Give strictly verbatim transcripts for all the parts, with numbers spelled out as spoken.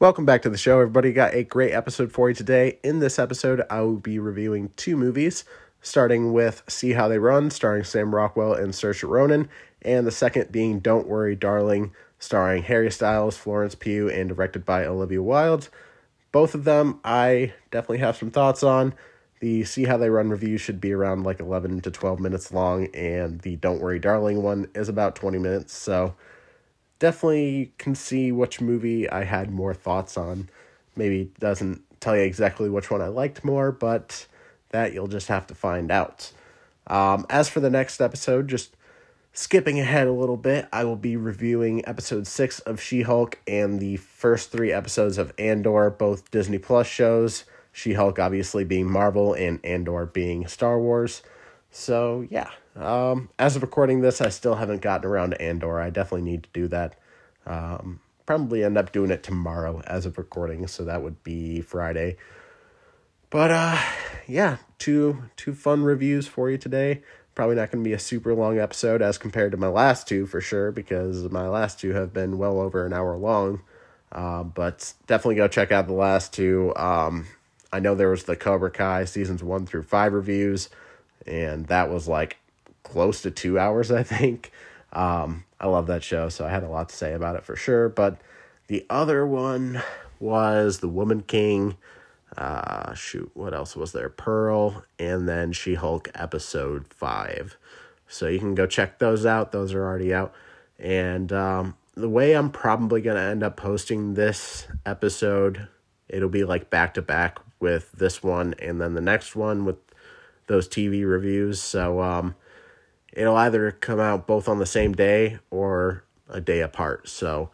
Welcome back to the show, everybody. Got a great episode for you today. In this episode, I will be reviewing two movies, starting with See How They Run, starring Sam Rockwell and Saoirse Ronan, and the second being Don't Worry, Darling, starring Harry Styles, Florence Pugh, and directed by Olivia Wilde. Both of them I definitely have some thoughts on. The See How They Run review should be around like eleven to twelve minutes long, and the Don't Worry, Darling one is about twenty minutes, so definitely can see which movie I had more thoughts on. Maybe doesn't tell you exactly which one I liked more, but that you'll just have to find out. Um, as for the next episode, just skipping ahead a little bit, I will be reviewing episode six of She-Hulk and the first three episodes of Andor, both Disney Plus shows. She-Hulk obviously being Marvel and Andor being Star Wars. So, yeah. Um, as of recording this, I still haven't gotten around to Andor. I definitely need to do that. Um, probably end up doing it tomorrow as of recording, so that would be Friday. But, uh, yeah, two, two fun reviews for you today. Probably not going to be a super long episode as compared to my last two, for sure, because my last two have been well over an hour long. Uh, but definitely go check out the last two. Um, I know there was the Cobra Kai seasons one through five reviews, and that was like close to two hours, I think. Um, I love that show, so I had a lot to say about it for sure. But the other one was The Woman King. Uh, shoot, what else was there? Pearl, and then She-Hulk episode five. So you can go check those out. Those are already out. And um, the way I'm probably going to end up posting this episode, it'll be like back-to-back with this one and then the next one with those T V reviews. So um, it'll either come out both on the same day or a day apart. So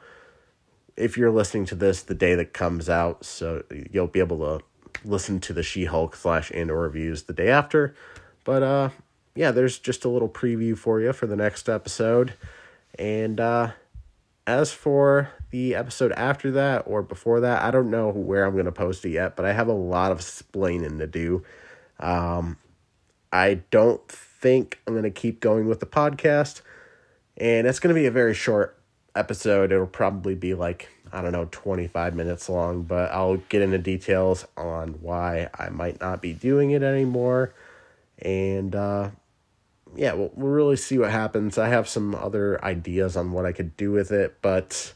if you're listening to this the day that comes out, so you'll be able to listen to the She-Hulk slash Andor reviews the day after. But uh, yeah, there's just a little preview for you for the next episode. And uh, as for the episode after that or before that, I don't know where I'm going to post it yet, but I have a lot of explaining to do. Um, I don't think I'm going to keep going with the podcast, and it's going to be a very short episode. It'll probably be like, I don't know, twenty-five minutes long, but I'll get into details on why I might not be doing it anymore. And, uh, yeah, we'll, we'll really see what happens. I have some other ideas on what I could do with it, but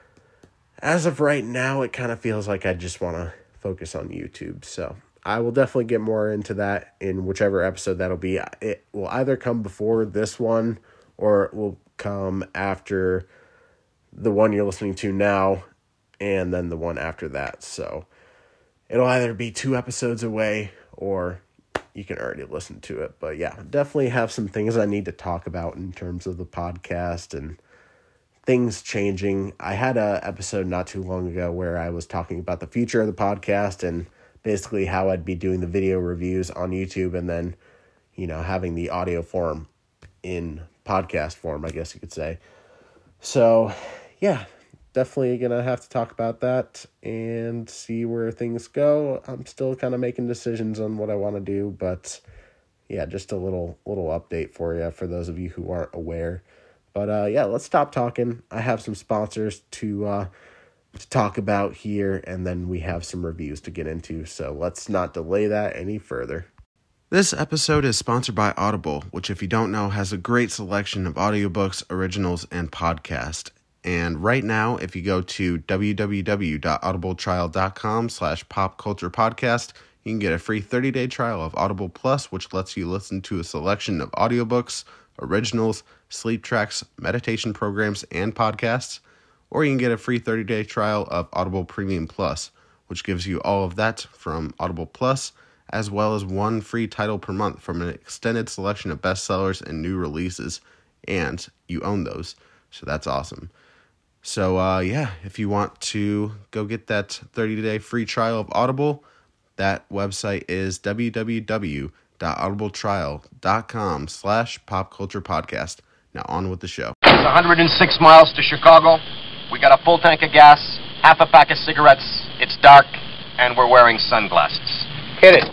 as of right now, it kind of feels like I just want to focus on YouTube. So I will definitely get more into that in whichever episode that'll be. It will either come before this one or it will come after the one you're listening to now and then the one after that. So it'll either be two episodes away or you can already listen to it. But yeah, definitely have some things I need to talk about in terms of the podcast and things changing. I had a episode not too long ago where I was talking about the future of the podcast and basically how I'd be doing the video reviews on YouTube and then, you know, having the audio form in podcast form, I guess you could say. So yeah, definitely going to have to talk about that and see where things go. I'm still kind of making decisions on what I want to do, but yeah, just a little little update for you for those of you who aren't aware. But uh, yeah, let's stop talking. I have some sponsors to uh, to talk about here, and then we have some reviews to get into. So let's not delay that any further. This episode is sponsored by Audible, which, if you don't know, has a great selection of audiobooks, originals, and podcasts. And right now, if you go to www.audibletrial.com slash popculturepodcast, you can get a free thirty-day trial of Audible Plus, which lets you listen to a selection of audiobooks, originals, sleep tracks, meditation programs, and podcasts. Or you can get a free thirty-day trial of Audible Premium Plus, which gives you all of that from Audible Plus, as well as one free title per month from an extended selection of bestsellers and new releases. And you own those, so that's awesome. So, uh, yeah, if you want to go get that thirty-day free trial of Audible, that website is www.audibletrial.com slash popculturepodcast. Now on with the show. It's one hundred six miles to Chicago. We got a full tank of gas, half a pack of cigarettes. It's dark, and we're wearing sunglasses. Hit it.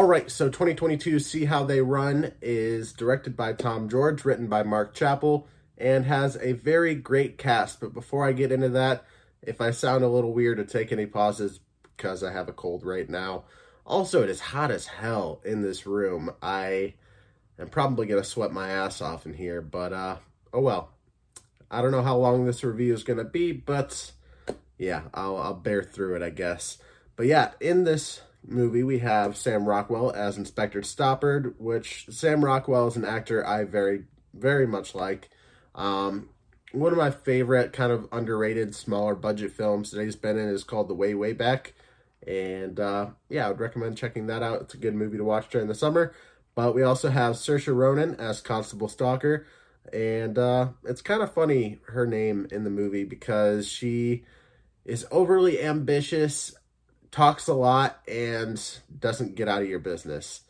right, so twenty twenty-two See How They Run is directed by Tom George, written by Mark Chappell, and has a very great cast. But before I get into that, if I sound a little weird to take any pauses, because I have a cold right now. Also, it is hot as hell in this room. I am probably going to sweat my ass off in here, but uh, oh well. I don't know how long this review is going to be, but yeah, I'll, I'll bear through it, I guess. But yeah, in this movie, we have Sam Rockwell as Inspector Stoppard, which Sam Rockwell is an actor I very, very much like. Um, one of my favorite kind of underrated, smaller budget films that he's been in is called The Way, Way Back. And uh, yeah, I would recommend checking that out. It's a good movie to watch during the summer. But we also have Saoirse Ronan as Constable Stalker. And uh, it's kind of funny, her name in the movie, because she is overly ambitious, talks a lot, and doesn't get out of your business.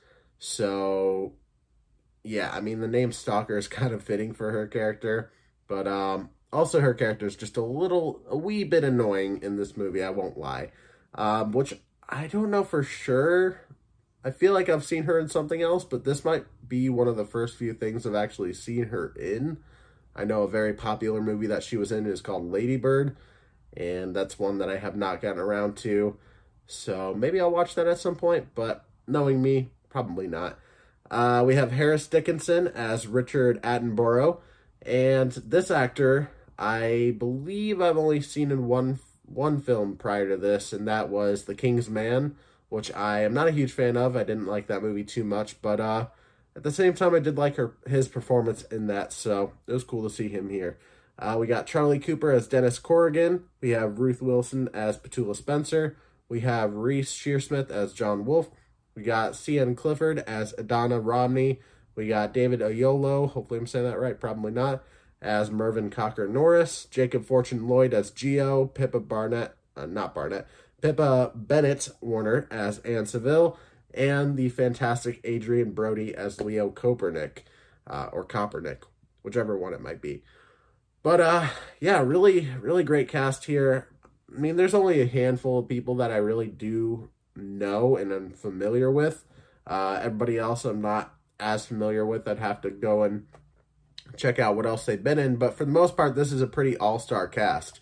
So, yeah, I mean, the name Stalker is kind of fitting for her character. But um, also her character is just a little, a wee bit annoying in this movie, I won't lie. Um, which I don't know for sure. I feel like I've seen her in something else, but this might be one of the first few things I've actually seen her in. I know a very popular movie that she was in is called Lady Bird, and that's one that I have not gotten around to. So maybe I'll watch that at some point, but knowing me, probably not. Uh, we have Harris Dickinson as Richard Attenborough, and this actor, I believe I've only seen in one one film prior to this, and that was The King's Man, which I am not a huge fan of. I didn't like that movie too much, but uh, at the same time, I did like her his performance in that, so it was cool to see him here. Uh, we got Charlie Cooper as Dennis Corrigan. We have Ruth Wilson as Petula Spencer. We have Reese Shearsmith as John Wolfe. We got C N Clifford as Adana Romney. We got David Oyelowo, hopefully I'm saying that right, probably not, as Mervyn Cocker Norris. Jacob Fortune Lloyd as Geo. Pippa Barnett, uh, not Barnett, Pippa Bennett Warner as Anne Seville. And the fantastic Adrian Brody as Leo Kopernik, uh, or Kopernik, whichever one it might be. But uh, yeah, really, really great cast here. I mean, there's only a handful of people that I really do know and I'm familiar with. Uh, everybody else I'm not as familiar with. I'd have to go and check out what else they've been in. But for the most part, this is a pretty all-star cast.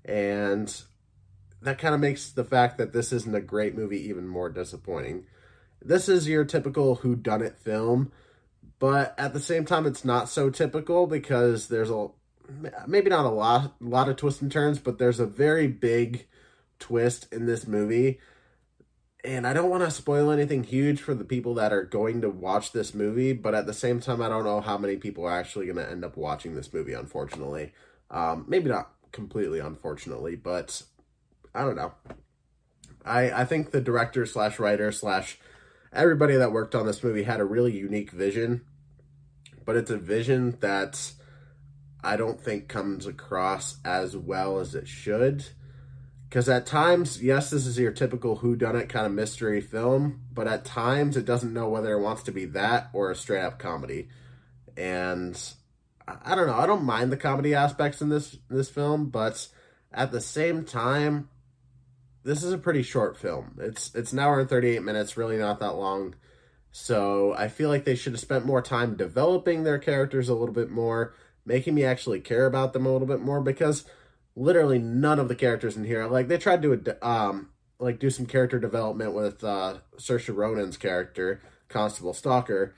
And that kind of makes the fact that this isn't a great movie even more disappointing. This is your typical whodunit film, but at the same time, it's not so typical because there's a maybe not a lot, a lot of twists and turns, but there's a very big twist in this movie. And I don't want to spoil anything huge for the people that are going to watch this movie, but at the same time, I don't know how many people are actually going to end up watching this movie, unfortunately. Um, maybe not completely unfortunately, but I don't know. I, I think the director slash writer slash everybody that worked on this movie had a really unique vision, but it's a vision that I don't think comes across as well as it should. Because at times, yes, this is your typical whodunit kind of mystery film, but at times it doesn't know whether it wants to be that or a straight-up comedy. And I don't know, I don't mind the comedy aspects in this this film, but at the same time, this is a pretty short film. It's it's an hour and thirty-eight minutes, really not that long. So I feel like they should have spent more time developing their characters a little bit more, making me actually care about them a little bit more, because literally none of the characters in here, like they tried to um like do some character development with uh Saoirse Ronan's character, Constable Stalker.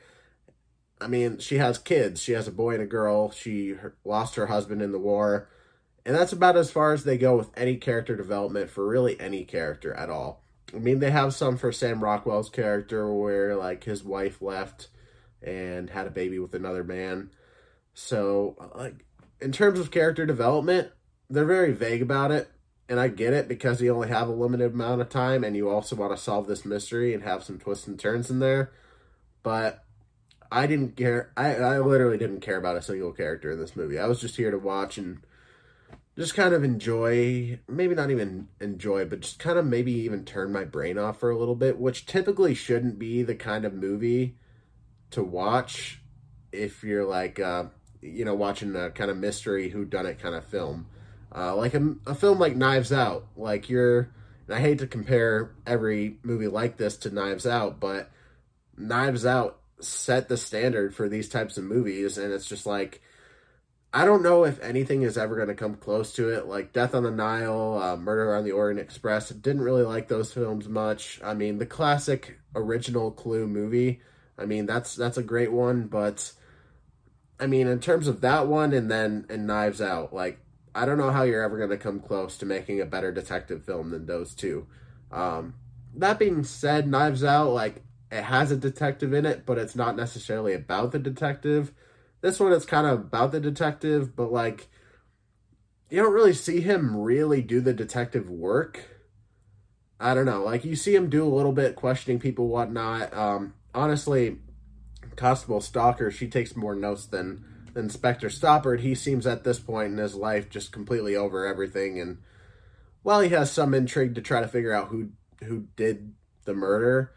I mean, she has kids. She has a boy and a girl. She lost her husband in the war. And that's about as far as they go with any character development for really any character at all. I mean, they have some for Sam Rockwell's character where, like, his wife left and had a baby with another man. So, like, in terms of character development, they're very vague about it. And I get it because you only have a limited amount of time and you also want to solve this mystery and have some twists and turns in there. But I didn't care. I, I literally didn't care about a single character in this movie. I was just here to watch and just kind of enjoy, maybe not even enjoy, but just kind of maybe even turn my brain off for a little bit, which typically shouldn't be the kind of movie to watch if you're like, uh, you know, watching a kind of mystery whodunit kind of film. Uh, like a, a film like Knives Out. Like you're, and I hate to compare every movie like this to Knives Out, but Knives Out set the standard for these types of movies, and it's just like, I don't know if anything is ever going to come close to it. Like Death on the Nile, uh, Murder on the Orient Express, didn't really like those films much. I mean, the classic original Clue movie, I mean, that's that's a great one, but I mean, in terms of that one and then and Knives Out, like, I don't know how you're ever going to come close to making a better detective film than those two. Um, that being said, Knives Out, like, it has a detective in it, but it's not necessarily about the detective. This one, it's kind of about the detective, but, like, you don't really see him really do the detective work. I don't know. Like, you see him do a little bit, questioning people, whatnot. Um, honestly, Constable Stalker, she takes more notes than, than Inspector Stoppard. He seems at this point in his life just completely over everything. And while he has some intrigue to try to figure out who who did the murder,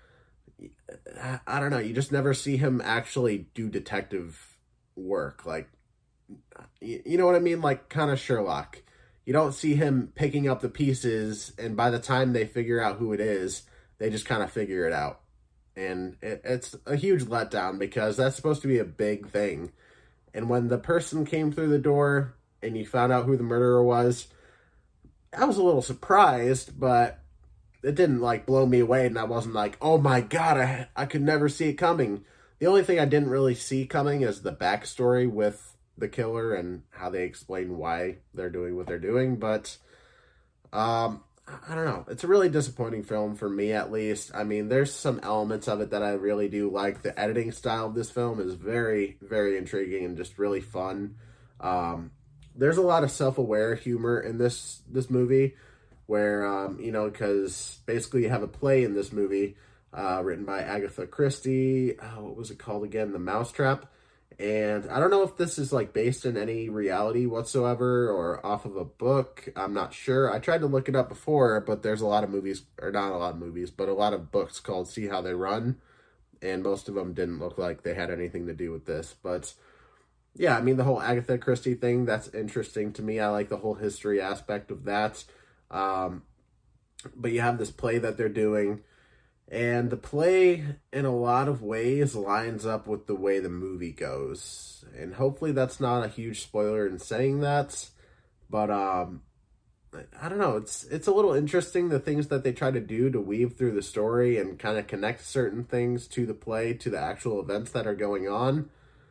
I don't know. You just never see him actually do detective work. Like, you know what I mean? Like, kind of Sherlock. You don't see him picking up the pieces, and by the time they figure out who it is, they just kind of figure it out. And it, it's a huge letdown because that's supposed to be a big thing. And when the person came through the door and you found out who the murderer was, I was a little surprised, but it didn't, like, blow me away, and I wasn't like, oh my god, I, I could never see it coming. The only thing I didn't really see coming is the backstory with the killer and how they explain why they're doing what they're doing, but um, I don't know. It's a really disappointing film for me, at least. I mean, there's some elements of it that I really do like. The editing style of this film is very, very intriguing and just really fun. Um, there's a lot of self-aware humor in this this movie where, um, you know, because basically you have a play in this movie uh, written by Agatha Christie. Oh, what was it called again? The Mousetrap. And I don't know if this is, like, based in any reality whatsoever or off of a book. I'm not sure. I tried to look it up before, but there's a lot of movies, or not a lot of movies, but a lot of books called See How They Run, and most of them didn't look like they had anything to do with this. But yeah, I mean, the whole Agatha Christie thing, that's interesting to me. I like the whole history aspect of that. Um, but you have this play that they're doing, and the play, in a lot of ways, lines up with the way the movie goes. And hopefully that's not a huge spoiler in saying that. But, um, I don't know. It's it's a little interesting, the things that they try to do to weave through the story and kind of connect certain things to the play, to the actual events that are going on.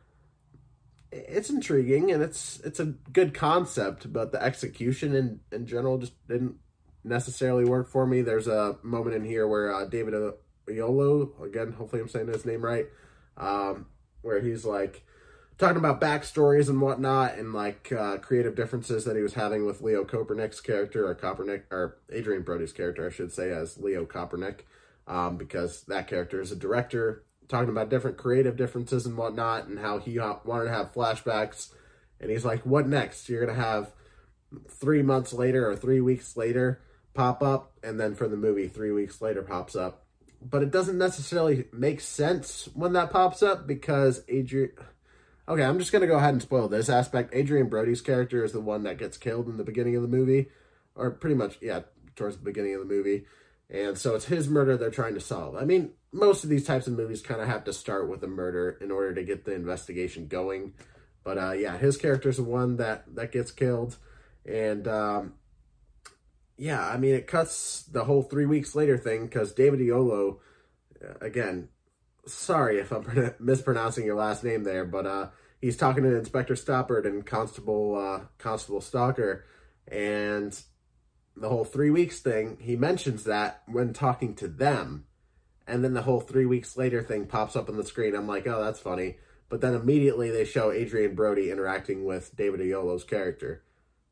It's intriguing, and it's it's a good concept, but the execution in, in general just didn't necessarily work for me. There's a moment in here where uh, David Oyelowo, again, hopefully I'm saying his name right, um, where he's like talking about backstories and whatnot, and like uh, creative differences that he was having with Leo Kopernik's character, or Kopernik, or Adrian Brody's character, I should say, as Leo Kopernik, um, because that character is a director, talking about different creative differences and whatnot, and how he wanted to have flashbacks, and he's like, what next? You're gonna have three months later or three weeks later pop up, and then for the movie, three weeks later pops up. But it doesn't necessarily make sense when that pops up, because Adrian... Okay, I'm just going to go ahead and spoil this aspect. Adrian Brody's character is the one that gets killed in the beginning of the movie, or pretty much, yeah, towards the beginning of the movie. And so it's his murder they're trying to solve. I mean, most of these types of movies kind of have to start with a murder in order to get the investigation going. But uh, yeah, his character's the one that, that gets killed. And um, yeah, I mean, it cuts the whole three weeks later thing, because David Oyelowo, again, sorry if I'm mispronouncing your last name there, but uh, he's talking to Inspector Stoppard and Constable uh, Constable Stalker, and the whole three weeks thing, he mentions that when talking to them, and then the whole three weeks later thing pops up on the screen. I'm like, oh, that's funny. But then immediately they show Adrian Brody interacting with David Oyelowo's character.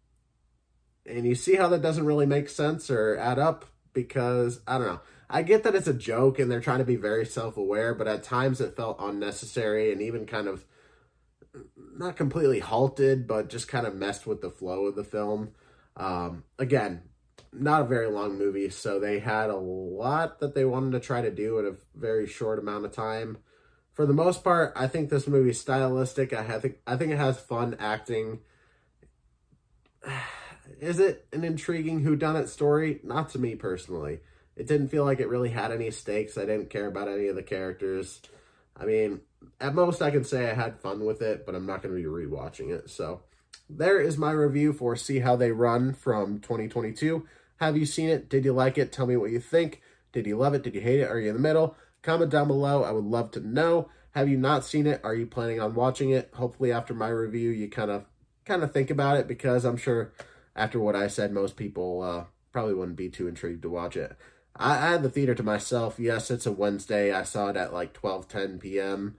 And you see how that doesn't really make sense or add up, because, I don't know. I get that it's a joke and they're trying to be very self-aware, but at times it felt unnecessary and even kind of, not completely halted, but just kind of messed with the flow of the film. Um, again, not a very long movie, so they had a lot that they wanted to try to do in a very short amount of time. For the most part, I think this movie is stylistic. I think I think it has fun acting. Is it an intriguing whodunit story? Not to me personally. It didn't feel like it really had any stakes. I didn't care about any of the characters. I mean, at most I can say I had fun with it, but I'm not going to be rewatching it. So there is my review for See How They Run from twenty twenty-two. Have you seen it? Did you like it? Tell me what you think. Did you love it? Did you hate it? Are you in the middle? Comment down below. I would love to know. Have you not seen it? Are you planning on watching it? Hopefully after my review, you kind of kind of think about it, because I'm sure after what I said, most people uh, probably wouldn't be too intrigued to watch it. I, I had the theater to myself. Yes, it's a Wednesday. I saw it at like twelve ten p m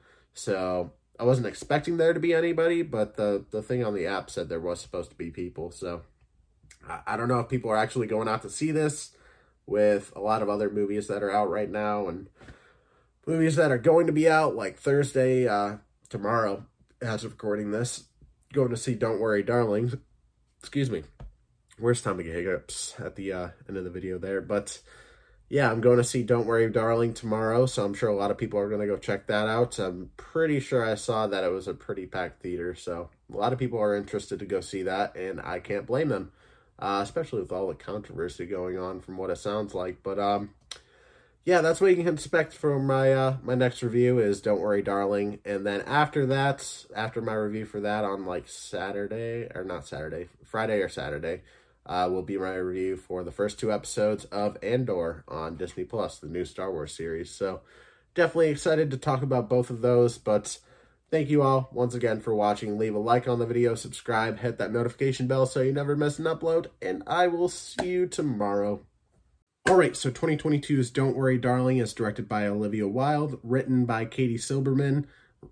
So I wasn't expecting there to be anybody, but the, the thing on the app said there was supposed to be people. So I, I don't know if people are actually going out to see this with a lot of other movies that are out right now, and movies that are going to be out like Thursday, uh, tomorrow, as of recording this. Going to see Don't Worry Darling. Excuse me. Worst time to get hiccups at the uh, end of the video there. But yeah, I'm going to see Don't Worry Darling tomorrow, so I'm sure a lot of people are going to go check that out. I'm pretty sure I saw that it was a pretty packed theater, so a lot of people are interested to go see that, and I can't blame them, uh, especially with all the controversy going on from what it sounds like. But um, yeah, that's what you can expect from my uh, my next review is Don't Worry Darling. And then after that, after my review for that on like Saturday, or not Saturday, Friday or Saturday, uh, will be my review for the first two episodes of Andor on Disney Plus, the new Star Wars series. So definitely excited to talk about both of those. But thank you all once again for watching. Leave a like on the video, subscribe, hit that notification bell so you never miss an upload, and I will see you tomorrow. Alright, so twenty twenty-two's Don't Worry Darling is directed by Olivia Wilde, written by Katie Silberman,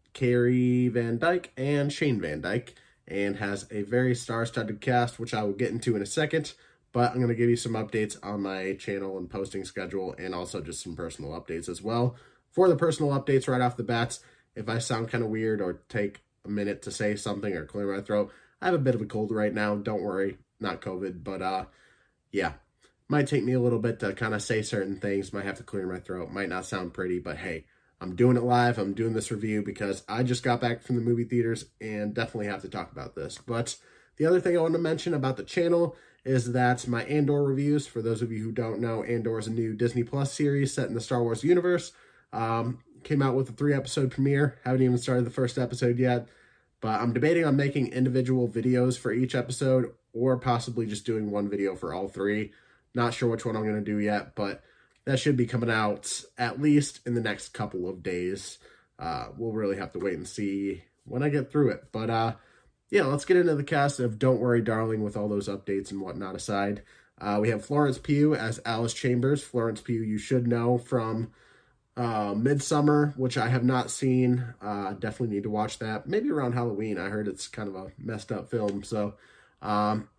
Carrie Van Dyke, and Shane Van Dyke, and has a very star-studded cast, which I will get into in a second, but I'm going to give you some updates on my channel and posting schedule, and also just some personal updates as well. For the personal updates right off the bats, if I sound kind of weird or take a minute to say something or clear my throat, I have a bit of a cold right now, don't worry, not COVID, but uh, yeah. Might take me a little bit to kind of say certain things, might have to clear my throat, might not sound pretty, but hey, I'm doing it live, I'm doing this review because I just got back from the movie theaters and definitely have to talk about this. But the other thing I want to mention about the channel is that my Andor reviews, for those of you who don't know, Andor is a new Disney Plus series set in the Star Wars universe. Um, came out with a three episode premiere, haven't even started the first episode yet, but I'm debating on making individual videos for each episode or possibly just doing one video for all three. Not sure which one I'm going to do yet, but that should be coming out at least in the next couple of days. Uh, we'll really have to wait and see when I get through it. But uh, yeah, let's get into the cast of Don't Worry Darling with all those updates and whatnot aside. Uh, we have Florence Pugh as Alice Chambers. Florence Pugh you should know from uh, Midsommar, which I have not seen. Uh, definitely need to watch that. Maybe around Halloween. I heard it's kind of a messed up film, so um,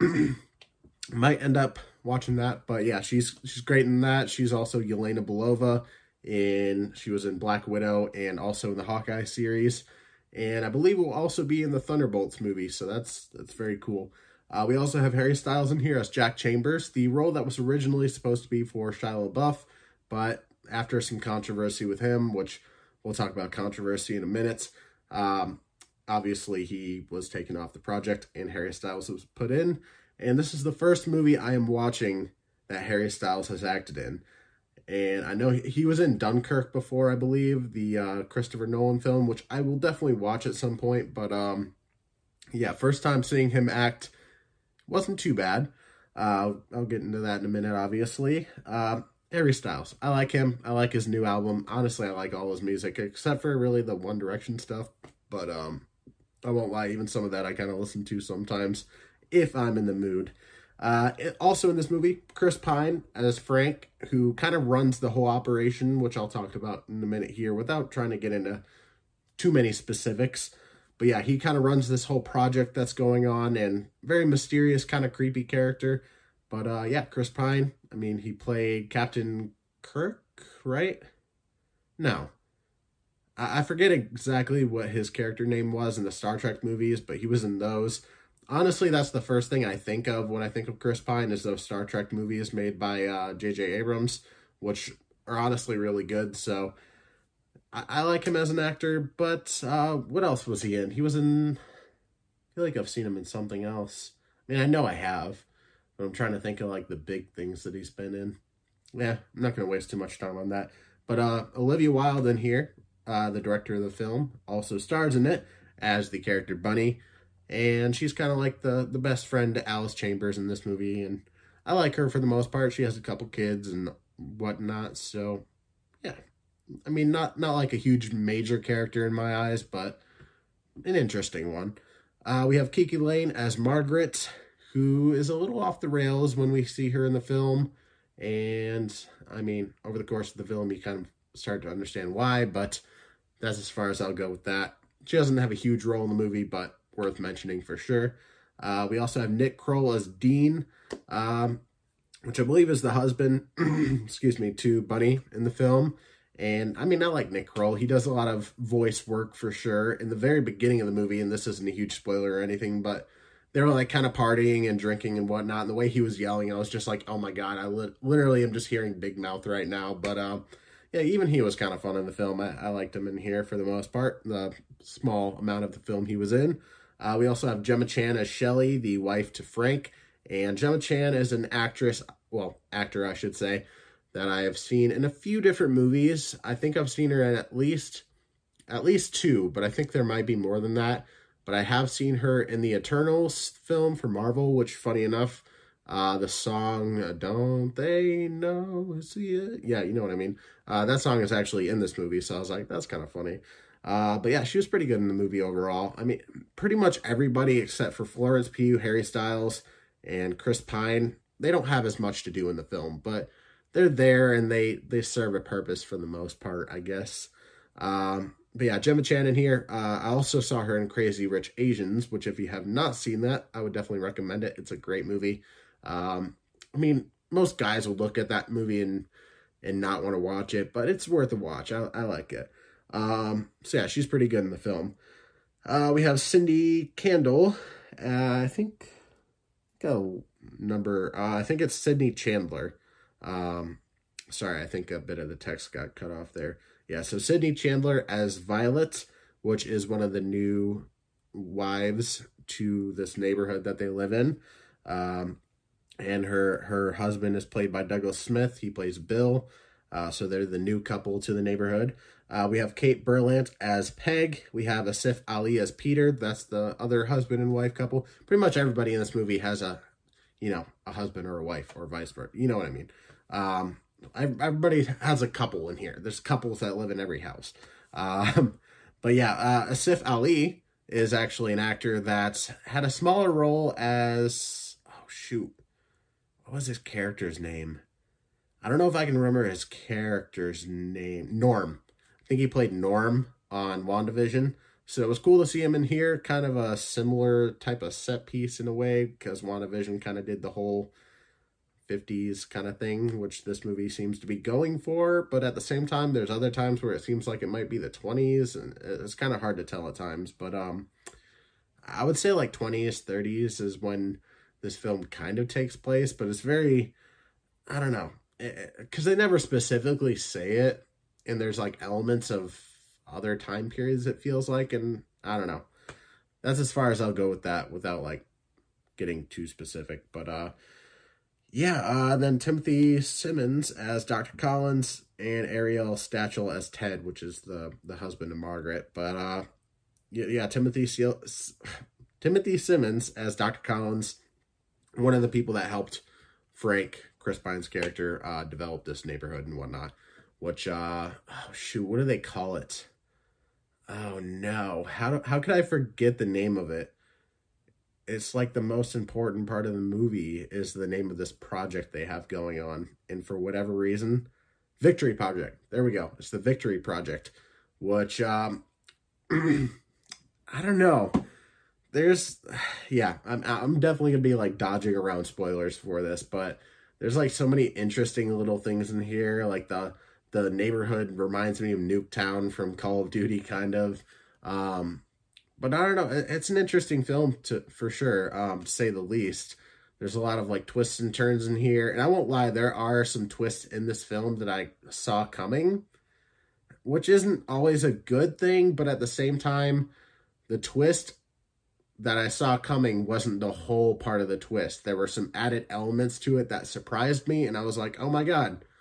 might end up watching that. But yeah, she's she's great in that. She's also Yelena Belova in she was in Black Widow and also in the Hawkeye series, and I believe will also be in the Thunderbolts movie, so that's that's very cool. Uh, we also have Harry Styles in here as Jack Chambers, the role that was originally supposed to be for Shia LaBeouf, but after some controversy with him, which we'll talk about controversy in a minute, um, obviously he was taken off the project and Harry Styles was put in. And this is the first movie I am watching that Harry Styles has acted in. And I know he was in Dunkirk before, I believe, the uh, Christopher Nolan film, which I will definitely watch at some point. But um, yeah, first time seeing him act wasn't too bad. Uh, I'll get into that in a minute, obviously. Uh, Harry Styles. I like him. I like his new album. Honestly, I like all his music, except for really the One Direction stuff. But um, I won't lie, even some of that I kind of listen to sometimes, if I'm in the mood. Uh, also in this movie, Chris Pine as Frank, who kind of runs the whole operation, which I'll talk about in a minute here without trying to get into too many specifics. But yeah, he kind of runs this whole project that's going on, and very mysterious, kind of creepy character. But uh, yeah, Chris Pine, I mean, he played Captain Kirk, right? No. I, I forget exactly what his character name was in the Star Trek movies, but he was in those. Honestly, that's the first thing I think of when I think of Chris Pine is those Star Trek movies made by uh, J J Abrams, which are honestly really good. So I, I like him as an actor, but uh, what else was he in? He was in, I feel like I've seen him in something else. I mean, I know I have, but I'm trying to think of like the big things that he's been in. yeah, I'm not going to waste too much time on that. But uh, Olivia Wilde in here, uh, the director of the film, also stars in it as the character Bunny. And she's kind of like the, the best friend to Alice Chambers in this movie. And I like her for the most part. She has a couple kids and whatnot. So, yeah. I mean, not, not like a huge major character in my eyes, but an interesting one. Uh, we have Kiki Layne as Margaret, who is a little off the rails when we see her in the film. And, I mean, over the course of the film, you kind of start to understand why, but that's as far as I'll go with that. She doesn't have a huge role in the movie, but worth mentioning for sure. Uh, we also have Nick Kroll as Dean, um, which I believe is the husband, excuse me, to Bunny in the film. And, I mean, I like Nick Kroll. He does a lot of voice work for sure. In the very beginning of the movie, and this isn't a huge spoiler or anything, but they were like kind of partying and drinking and whatnot. And the way he was yelling, I was just like, oh my God, I li literally am just hearing Big Mouth right now. But um, yeah, even he was kind of fun in the film. I, I liked him in here for the most part, the small amount of the film he was in. Uh, we also have Gemma Chan as Shelley, the wife to Frank. And Gemma Chan is an actress, well, actor, I should say, that I have seen in a few different movies. I think I've seen her in at least, at least two, but I think there might be more than that. But I have seen her in the Eternals film for Marvel, which, funny enough, uh, the song, uh, Don't They Know It's You? Yeah, you know what I mean. Uh, that song is actually in this movie, so I was like, that's kind of funny. Uh, but yeah, she was pretty good in the movie overall. I mean, pretty much everybody except for Florence Pugh, Harry Styles, and Chris Pine, they don't have as much to do in the film, but they're there and they, they serve a purpose for the most part, I guess. Um... But yeah, Gemma Chan in here. Uh, I also saw her in Crazy Rich Asians, which if you have not seen that, I would definitely recommend it. It's a great movie. Um, I mean, most guys will look at that movie and and not want to watch it, but it's worth a watch. I, I like it. Um, so yeah, she's pretty good in the film. Uh, we have Cindy Candle. Uh, I think, go number. Uh, I think it's Sydney Chandler. Um, sorry, I think a bit of the text got cut off there. Yeah, so Sydney Chandler as Violet, which is one of the new wives to this neighborhood that they live in. Um, and her her husband is played by Douglas Smith. He plays Bill. Uh, so they're the new couple to the neighborhood. Uh, we have Kate Berlant as Peg. We have Asif Ali as Peter. That's the other husband and wife couple. Pretty much everybody in this movie has a, you know, a husband or a wife or vice versa. You know what I mean? Um, Everybody has a couple in here. There's couples that live in every house. Um, but yeah, uh, Asif Ali is actually an actor that's had a smaller role as, oh shoot, what was his character's name? I don't know if I can remember his character's name. Norm. I think he played Norm on WandaVision. So it was cool to see him in here. Kind of a similar type of set piece in a way, because WandaVision kind of did the whole fifties kind of thing, which this movie seems to be going for, but at the same time, there's other times where it seems like it might be the twenties, and it's kind of hard to tell at times, but um, I would say like twenties, thirties is when this film kind of takes place, but it's very, I don't know, because they never specifically say it, and there's like elements of other time periods, it feels like, and I don't know. That's as far as I'll go with that without like getting too specific, but uh, Yeah, uh, then Timothy Simmons as Doctor Collins and Ariel Stachel as Ted, which is the, the husband of Margaret. But uh, yeah, yeah Timothy Seal Timothy Simmons as Doctor Collins, one of the people that helped Frank, Chris Pine's character, uh, develop this neighborhood and whatnot. Which, uh, oh shoot, what do they call it? Oh no, how do, how could I forget the name of it? It's like the most important part of the movie is the name of this project they have going on. And for whatever reason, Victory Project. There we go. It's the Victory Project, which, um, I don't know. There's, yeah, I'm, I'm definitely going to be like dodging around spoilers for this, but there's like so many interesting little things in here. Like the, the neighborhood reminds me of Nuketown from Call of Duty, kind of. Um, But I don't know. It's an interesting film to for sure, um, to say the least. There's a lot of like twists and turns in here, and I won't lie, there are some twists in this film that I saw coming, which isn't always a good thing. But at the same time, the twist that I saw coming wasn't the whole part of the twist. There were some added elements to it that surprised me, and I was like, "Oh my god,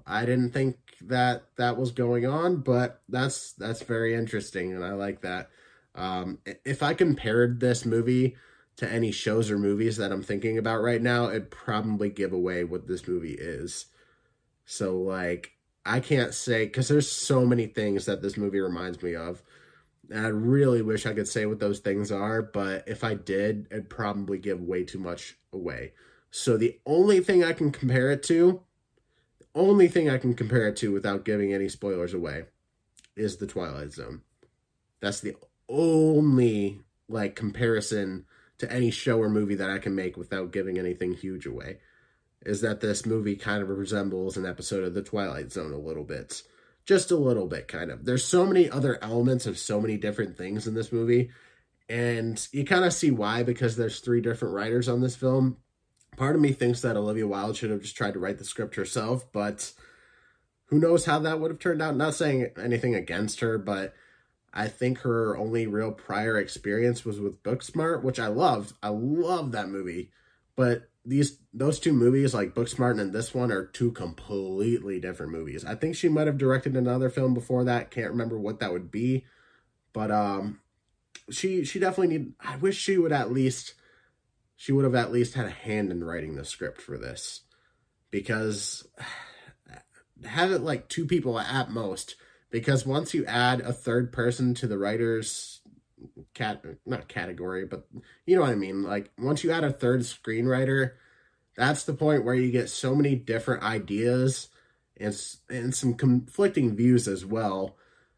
I didn't think that that was going on, but that's that's very interesting, and I like that. Um, if I compared this movie to any shows or movies that I'm thinking about right now, it'd probably give away what this movie is. So, like, I can't say, because there's so many things that this movie reminds me of. And I really wish I could say what those things are, but if I did, it'd probably give way too much away. So the only thing I can compare it to, the only thing I can compare it to without giving any spoilers away, is The Twilight Zone. That's the only, like, comparison to any show or movie that I can make without giving anything huge away, is that this movie kind of resembles an episode of The Twilight Zone a little bit. Just a little bit, kind of. There's so many other elements of so many different things in this movie, and you kind of see why, because there's three different writers on this film. Part of me thinks that Olivia Wilde should have just tried to write the script herself, but who knows how that would have turned out. Not saying anything against her, but I think her only real prior experience was with Booksmart, which I loved. I love that movie, but these those two movies, like Booksmart and this one, are two completely different movies. I think she might have directed another film before that. Can't remember what that would be, but um, she she definitely need. I wish she would at least she would have at least had a hand in writing the script for this, because have it like two people at most. Because once you add a third person to the writer's cat not category, but you know what I mean, like once you add a third screenwriter, that's the point where you get so many different ideas and and some conflicting views as well,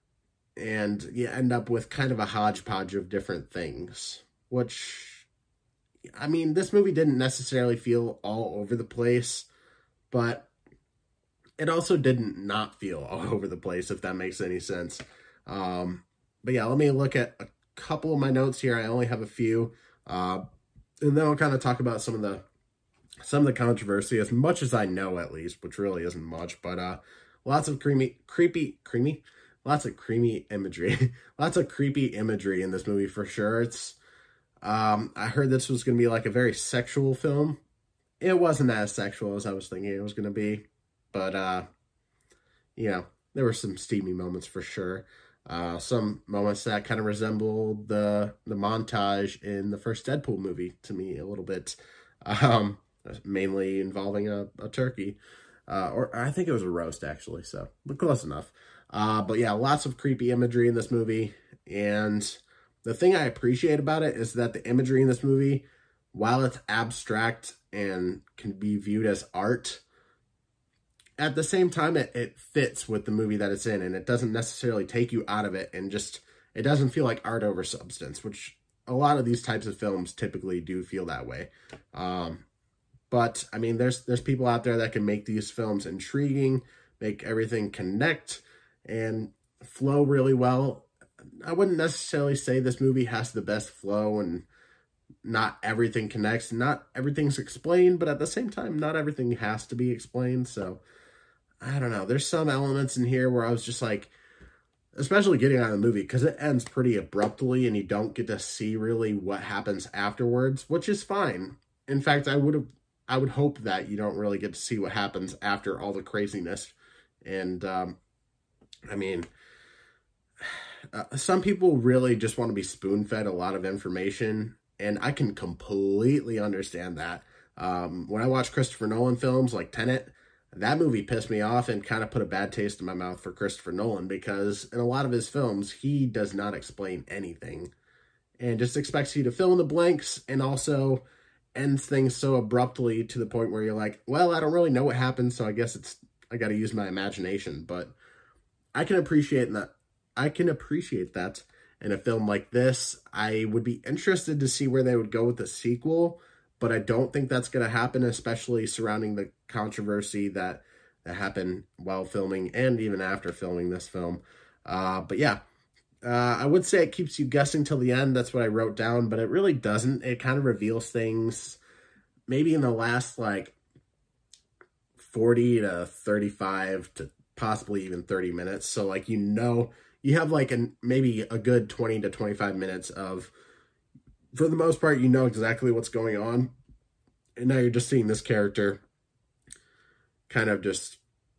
and you end up with kind of a hodgepodge of different things, which, I mean, this movie didn't necessarily feel all over the place, but it also didn't not feel all over the place, if that makes any sense. Um, but yeah, let me look at a couple of my notes here. I only have a few, uh, and then I'll kind of talk about some of the some of the controversy, as much as I know, at least, which really isn't much. But uh, lots of creamy, creepy, creamy, lots of creamy imagery, lots of creepy imagery in this movie for sure. It's um, I heard this was going to be like a very sexual film. It wasn't as sexual as I was thinking it was going to be, but uh, you know, there were some steamy moments for sure. Uh, some moments that kind of resembled the the montage in the first Deadpool movie to me a little bit, um, mainly involving a, a turkey, uh, or I think it was a roast actually, so but close enough. Uh, but yeah, lots of creepy imagery in this movie, and the thing I appreciate about it is that the imagery in this movie, while it's abstract and can be viewed as art, at the same time, it, it fits with the movie that it's in, and it doesn't necessarily take you out of it, and just, it doesn't feel like art over substance, which a lot of these types of films typically do feel that way. Um, but, I mean, there's there's people out there that can make these films intriguing, make everything connect, and flow really well. I wouldn't necessarily say this movie has the best flow, and not everything connects, not everything's explained, but at the same time, not everything has to be explained, so I don't know. There's some elements in here where I was just like, especially getting out of the movie, because it ends pretty abruptly and you don't get to see really what happens afterwards, which is fine. In fact, I would have, I would hope that you don't really get to see what happens after all the craziness. And, um, I mean, uh, some people really just want to be spoon-fed a lot of information, and I can completely understand that. Um, when I watch Christopher Nolan films like Tenet, that movie pissed me off and kind of put a bad taste in my mouth for Christopher Nolan, because in a lot of his films, he does not explain anything and just expects you to fill in the blanks, and also ends things so abruptly to the point where you're like, well, I don't really know what happened, so I guess it's, I got to use my imagination. But I can appreciate that. I can appreciate that in a film like this. I would be interested to see where they would go with the sequel, but I don't think that's going to happen, especially surrounding the controversy that, that happened while filming and even after filming this film. Uh, but yeah, uh, I would say it keeps you guessing till the end. That's what I wrote down, but it really doesn't. It kind of reveals things maybe in the last like forty to thirty-five to possibly even thirty minutes. So like, you know, you have like an, maybe a good twenty to twenty-five minutes of, for the most part, you know exactly what's going on. And now you're just seeing this character kind of just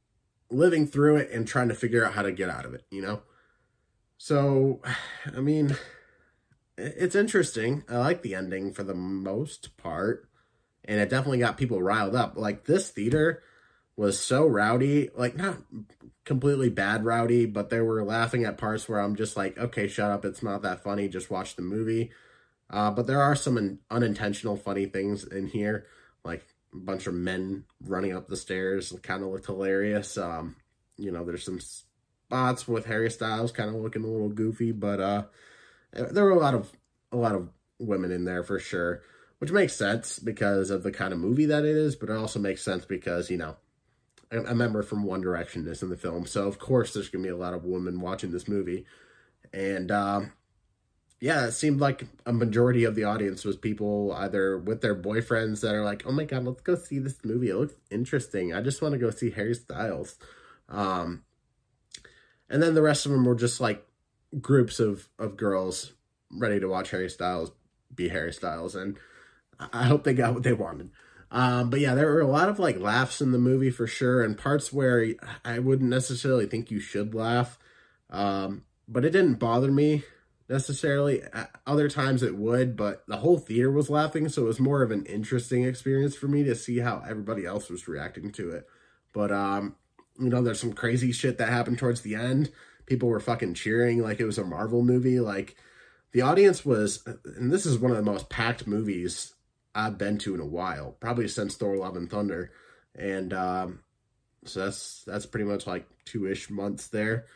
living through it and trying to figure out how to get out of it, you know? So, I mean, it's interesting. I like the ending for the most part, and it definitely got people riled up. Like, this theater was so rowdy, like, not completely bad rowdy, but they were laughing at parts where I'm just like, okay, shut up, it's not that funny, just watch the movie. Uh, but there are some un unintentional funny things in here, like a bunch of men running up the stairs kind of looked hilarious. Um, you know, there's some spots with Harry Styles kind of looking a little goofy, but uh, there were a lot of a lot of women in there for sure, which makes sense because of the kind of movie that it is, but it also makes sense because, you know, a, a member from One Direction is in the film, so of course there's going to be a lot of women watching this movie. And um, yeah, it seemed like a majority of the audience was people either with their boyfriends that are like, oh my god, let's go see this movie, it looks interesting, I just want to go see Harry Styles. Um, and then the rest of them were just like groups of, of girls ready to watch Harry Styles be Harry Styles, and I hope they got what they wanted. Um, but yeah, there were a lot of like laughs in the movie for sure, and parts where I wouldn't necessarily think you should laugh, um, but it didn't bother me necessarily. Other times it would, but the whole theater was laughing, so it was more of an interesting experience for me to see how everybody else was reacting to it. But, um, you know, there's some crazy shit that happened towards the end. People were fucking cheering like it was a Marvel movie. Like, the audience was, and this is one of the most packed movies I've been to in a while, probably since Thor Love and Thunder. And um, so that's, that's pretty much like two-ish months there.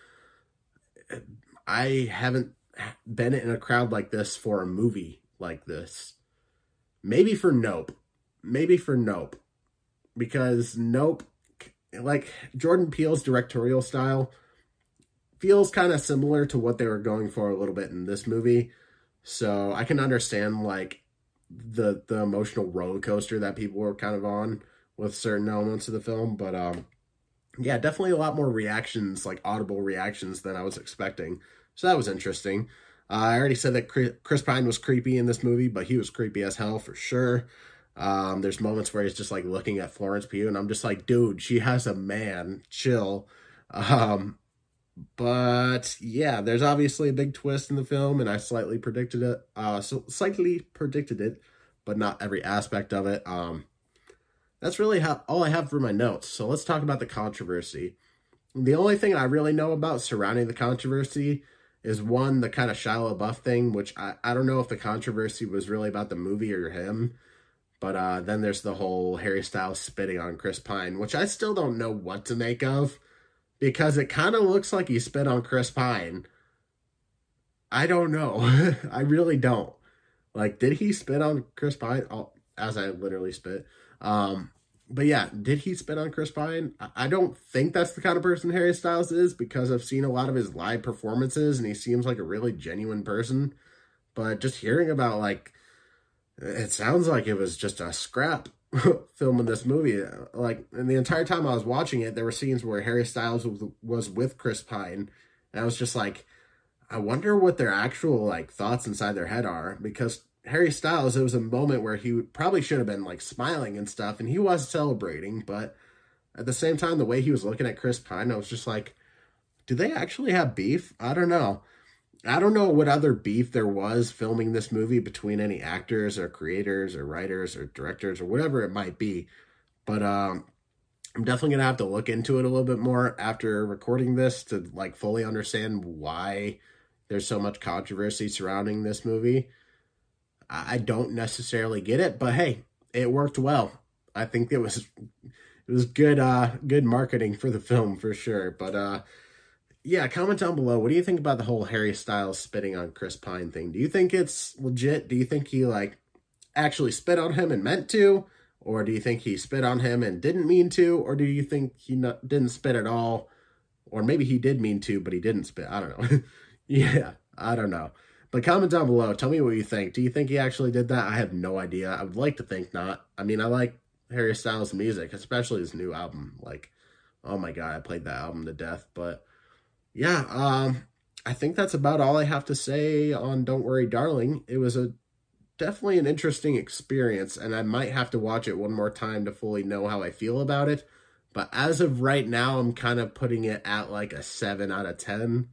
I haven't been in a crowd like this for a movie like this. Maybe for Nope. Maybe for Nope. Because Nope, like Jordan Peele's directorial style, feels kind of similar to what they were going for a little bit in this movie. So I can understand like the the emotional roller coaster that people were kind of on with certain elements of the film. But um, yeah, definitely a lot more reactions, like audible reactions than I was expecting. So that was interesting. Uh, I already said that Chris Pine was creepy in this movie, but he was creepy as hell for sure. Um, there's moments where he's just like looking at Florence Pugh, and I'm just like, dude, she has a man, chill. Um, But yeah, there's obviously a big twist in the film, and I slightly predicted it. Uh, so slightly predicted it, but not every aspect of it. Um, that's really how, all I have for my notes. So let's talk about the controversy. The only thing I really know about surrounding the controversy is one, the kind of Shia LaBeouf thing, which I, I don't know if the controversy was really about the movie or him. But uh, then there's the whole Harry Styles spitting on Chris Pine, which I still don't know what to make of. Because it kind of looks like he spit on Chris Pine. I don't know. I really don't. Like, did he spit on Chris Pine? Oh, as I literally spit. Um, but yeah, did he spit on Chris Pine? I don't think that's the kind of person Harry Styles is, because I've seen a lot of his live performances, and he seems like a really genuine person. But just hearing about, like, it sounds like it was just a scrap filming this movie. Like, and the entire time I was watching it, there were scenes where Harry Styles was, was with Chris Pine, and I was just like, I wonder what their actual like thoughts inside their head are, because Harry Styles, it was a moment where he probably should have been like smiling and stuff, and he was celebrating, but at the same time, the way he was looking at Chris Pine, I was just like, do they actually have beef? I don't know. I don't know what other beef there was filming this movie between any actors or creators or writers or directors or whatever it might be. But um, I'm definitely going to have to look into it a little bit more after recording this to like fully understand why there's so much controversy surrounding this movie. I don't necessarily get it, but hey, it worked well. I think it was it was good uh, good marketing for the film for sure. But uh yeah, comment down below. What do you think about the whole Harry Styles spitting on Chris Pine thing? Do you think it's legit? Do you think he, like, actually spit on him and meant to? Or do you think he spit on him and didn't mean to? Or do you think he not, didn't spit at all? Or maybe he did mean to, but he didn't spit. I don't know. Yeah, I don't know. But comment down below. Tell me what you think. Do you think he actually did that? I have no idea. I would like to think not. I mean, I like Harry Styles' music, especially his new album. Like, oh my god, I played that album to death. But yeah, um, I think that's about all I have to say on Don't Worry, Darling. It was a definitely an interesting experience, and I might have to watch it one more time to fully know how I feel about it. But as of right now, I'm kind of putting it at like a seven out of ten.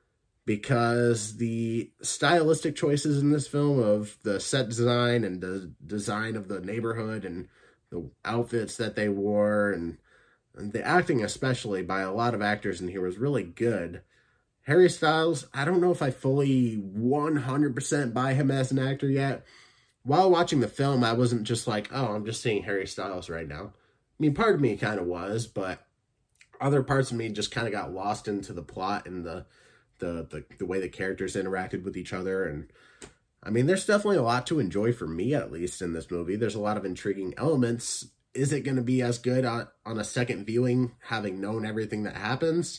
Because the stylistic choices in this film of the set design and the design of the neighborhood and the outfits that they wore and, and the acting especially by a lot of actors in here was really good. Harry Styles, I don't know if I fully one hundred percent buy him as an actor yet. While watching the film, I wasn't just like, oh, I'm just seeing Harry Styles right now. I mean, part of me kind of was, but other parts of me just kind of got lost into the plot and the The, the the way the characters interacted with each other. And I mean, there's definitely a lot to enjoy for me, at least, in this movie. There's a lot of intriguing elements. Is it going to be as good on, on a second viewing, having known everything that happens?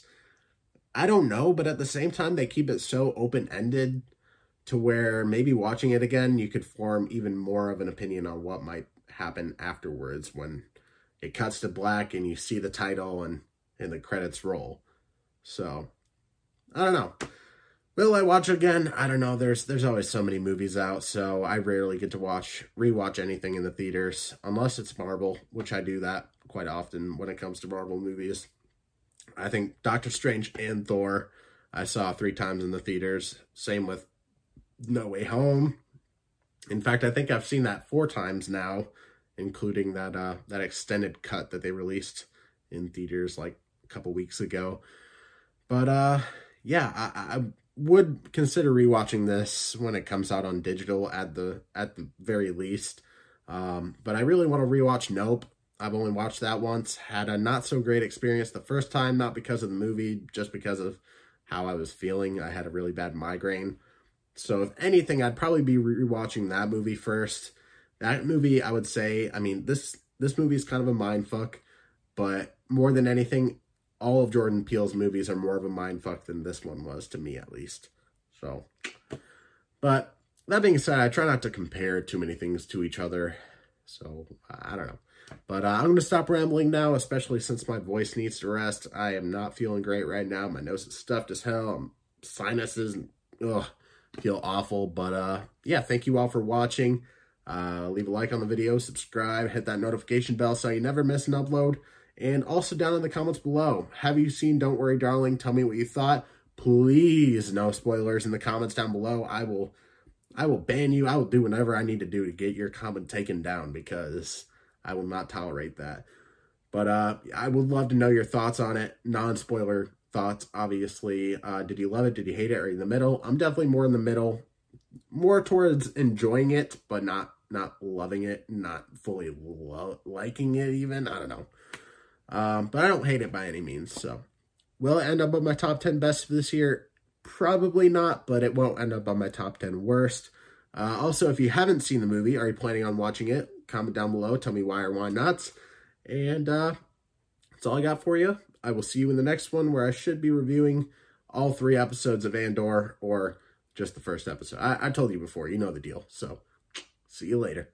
I don't know, but at the same time, they keep it so open-ended to where maybe watching it again, you could form even more of an opinion on what might happen afterwards when it cuts to black and you see the title and, and the credits roll. So I don't know. Will I watch again? I don't know. There's there's always so many movies out, so I rarely get to watch, rewatch anything in the theaters, unless it's Marvel, which I do that quite often when it comes to Marvel movies. I think Doctor Strange and Thor I saw three times in the theaters. Same with No Way Home. In fact, I think I've seen that four times now, including that uh, that extended cut that they released in theaters like a couple weeks ago. But, uh... yeah, I, I would consider rewatching this when it comes out on digital at the at the very least. Um, but I really want to rewatch Nope. I've only watched that once. Had a not so great experience the first time, not because of the movie, just because of how I was feeling. I had a really bad migraine. So if anything, I'd probably be rewatching that movie first. That movie, I would say, I mean, this this movie is kind of a mindfuck, but more than anything, all of Jordan Peele's movies are more of a mindfuck than this one was, to me at least. So, but that being said, I try not to compare too many things to each other. So, I don't know. But uh, I'm going to stop rambling now, especially since my voice needs to rest. I am not feeling great right now. My nose is stuffed as hell. I'm, sinuses, and, ugh, feel awful. But uh, yeah, thank you all for watching. Uh, leave a like on the video, subscribe, hit that notification bell so you never miss an upload. And also down in the comments below, have you seen Don't Worry Darling? Tell me what you thought. Please, no spoilers in the comments down below. I will I will ban you. I will do whatever I need to do to get your comment taken down because I will not tolerate that. But uh, I would love to know your thoughts on it. Non-spoiler thoughts, obviously. Uh, did you love it? Did you hate it? Or in the middle? I'm definitely more in the middle. More towards enjoying it, but not, not loving it. Not fully lo liking it even. I don't know. Um, but I don't hate it by any means, so. Will it end up on my top ten best for this year? Probably not, but it won't end up on my top ten worst. Uh, also, if you haven't seen the movie, are you planning on watching it? Comment down below, tell me why or why not. And uh, that's all I got for you. I will see you in the next one where I should be reviewing all three episodes of Andor or just the first episode. I, I told you before, you know the deal. So, see you later.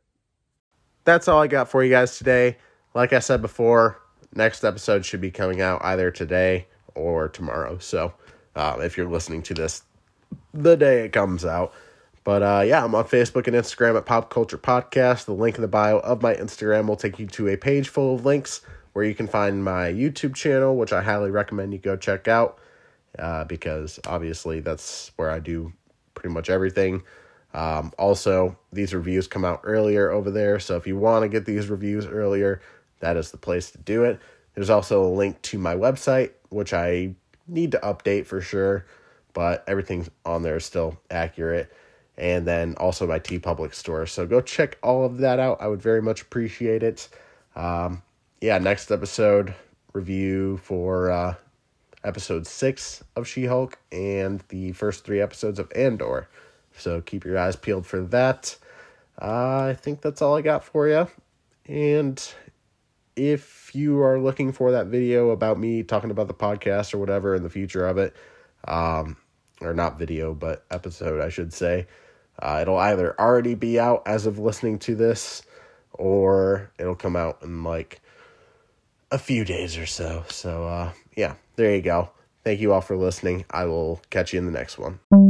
That's all I got for you guys today. Like I said before, next episode should be coming out either today or tomorrow. So, uh, if you're listening to this the day it comes out. But, uh, yeah, I'm on Facebook and Instagram at Pop Culture Podcast. The link in the bio of my Instagram will take you to a page full of links where you can find my YouTube channel, which I highly recommend you go check out, uh, because obviously that's where I do pretty much everything. Um, also, these reviews come out earlier over there, so if you want to get these reviews earlier, that is the place to do it. There's also a link to my website, which I need to update for sure, but everything on there is still accurate. And then also my TeePublic store. So go check all of that out. I would very much appreciate it. Um, yeah, next episode review for uh, episode six of She-Hulk and the first three episodes of Andor. So keep your eyes peeled for that. Uh, I think that's all I got for you. And if you are looking for that video about me talking about the podcast or whatever in the future of it, um, or not video, but episode, I should say, uh, it'll either already be out as of listening to this, or it'll come out in like a few days or so. So, uh, yeah, there you go. Thank you all for listening. I will catch you in the next one.